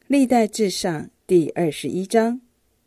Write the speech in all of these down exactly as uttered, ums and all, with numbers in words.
历代志上第二十一章。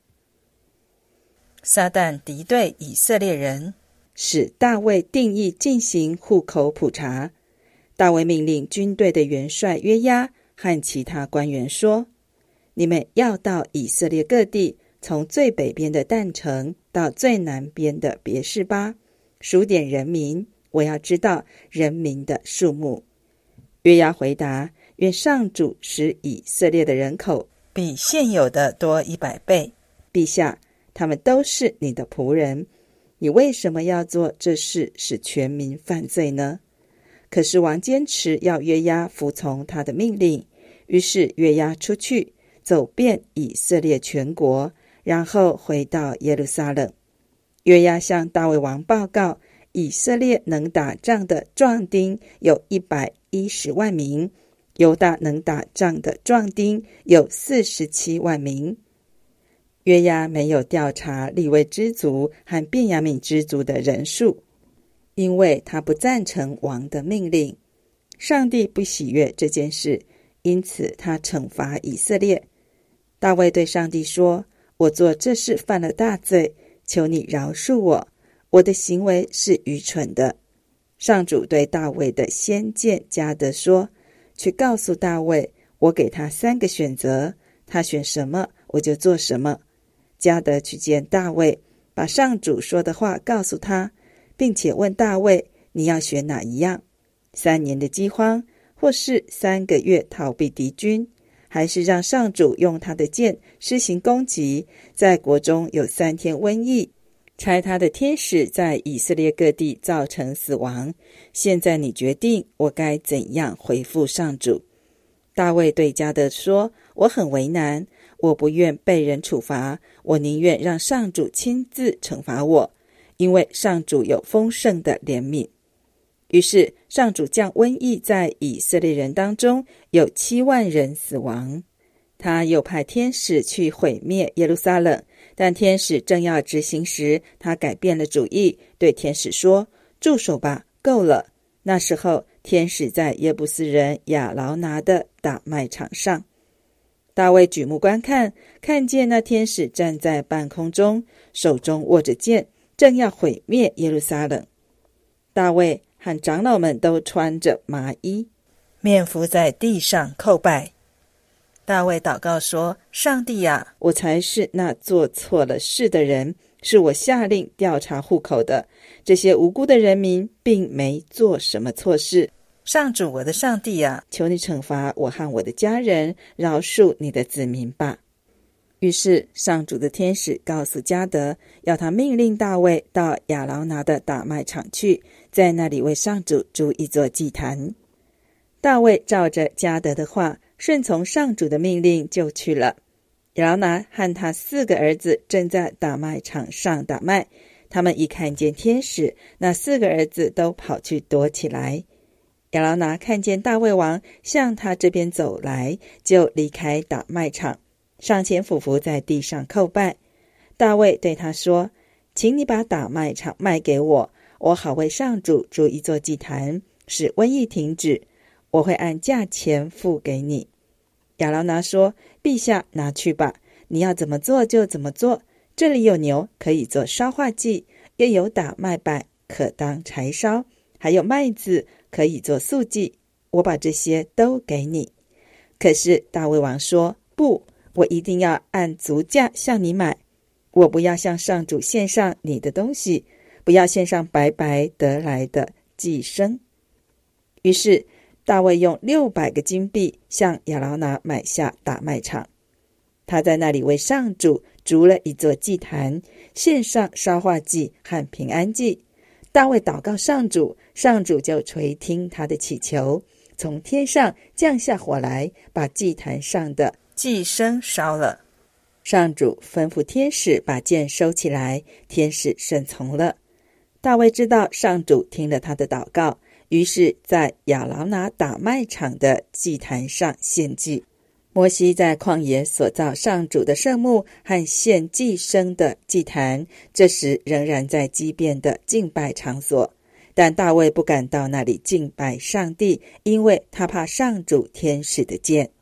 撒旦敌对以色列人， 使大卫定义进行户口普查。大卫命令军队的元帅约押和其他官员说，你们要到以色列各地，从最北边的但城到最南边的别是巴，数点人民，我要知道人民的数目。约押回答，愿上主使以色列的人口比现有的多一百倍。 陛下，他们都是你的仆人，你为什么要做这事，使全民犯罪呢？可是王坚持要约押服从他的命令，于是约押出去，走遍以色列全国，然后回到耶路撒冷。约押向大卫王报告，以色列能打仗的壮丁有一百一十万名，犹大能打仗的壮丁有四十七万名。约押没有调查利未支族和便雅悯支族的人数，因为他不赞成王的命令。上帝不喜悦这件事，因此他惩罚以色列。大卫对上帝说，我做这事犯了大罪，求你饶恕我，我的行为是愚蠢的。上主对大卫的先见加得说，去告诉大卫，我给他三个选择，他选什么我就做什么。加得去见大卫，把上主说的话告诉他，并且问大卫，你要选哪一样？三年的饥荒，或是三个月逃避敌军，还是让上主用他的剑施行攻击，在国中有三天瘟疫，差他的天使在以色列各地造成死亡。现在你决定，我该怎样回复上主？大卫对加得说，我很为难，我不愿被人处罚，我宁愿让上主亲自惩罚我，因为上主有丰盛的怜悯。于是上主降瘟疫在以色列人当中，有七万人死亡。他又派天使去毁灭耶路撒冷，但天使正要执行时，他改变了主意，对天使说，住手吧，够了。那时候天使在耶布斯人亚劳拿的打麦场上。大卫举目观看，看见那天使站在半空中，手中握着剑，正要毁灭耶路撒冷。大卫和长老们都穿着麻衣， 面伏在地上叩拜。大卫祷告说，上帝啊， 我才是那做错了事的人，是我下令调查户口的，这些无辜的人民并没做什么错事。 上主我的上帝啊， 求你惩罚我和我的家人，饶恕你的子民吧。于是上主的天使告诉加得，要他命令大卫到亚劳拿的打麦场去，在那里为上主筑一座祭坛。大卫照着加得的话，顺从上主的命令就去了。亚劳拿和他四个儿子正在打麦场上打麦，他们一看见天使，那四个儿子都跑去躲起来。亚劳拿看见大卫王向他这边走来，就离开打麦场，上前俯伏在地上叩拜。大卫对他说，请你把打麦场卖给我，我好为上主筑一座祭坛，使瘟疫停止，我会按价钱付给你。亚劳拿说，陛下拿去吧，你要怎么做就怎么做，这里有牛可以做烧化祭，又有打麦板可当柴烧，还有麦子可以做素祭，我把这些都给你。可是大卫王说，不，我一定要按足价向你买，我不要向上主献上你的东西，不要献上白白得来的祭牲。于是大卫用六百个金币向亚劳拿买下打麦场，他在那里为上主筑了一座祭坛，献上烧化祭和平安祭。大卫祷告上主，上主就垂听他的祈求，从天上降下火来，把祭坛上的祭牲烧了。 上主吩咐天使把剑收起来，天使顺从了。大卫知道上主听了他的祷告，于是在亚劳拿打麦场的祭坛上献祭。摩西在旷野所造上主的圣幕和献祭牲的祭坛，这时仍然在基遍的敬拜场所，但大卫不敢到那里敬拜上帝，因为他怕上主天使的剑。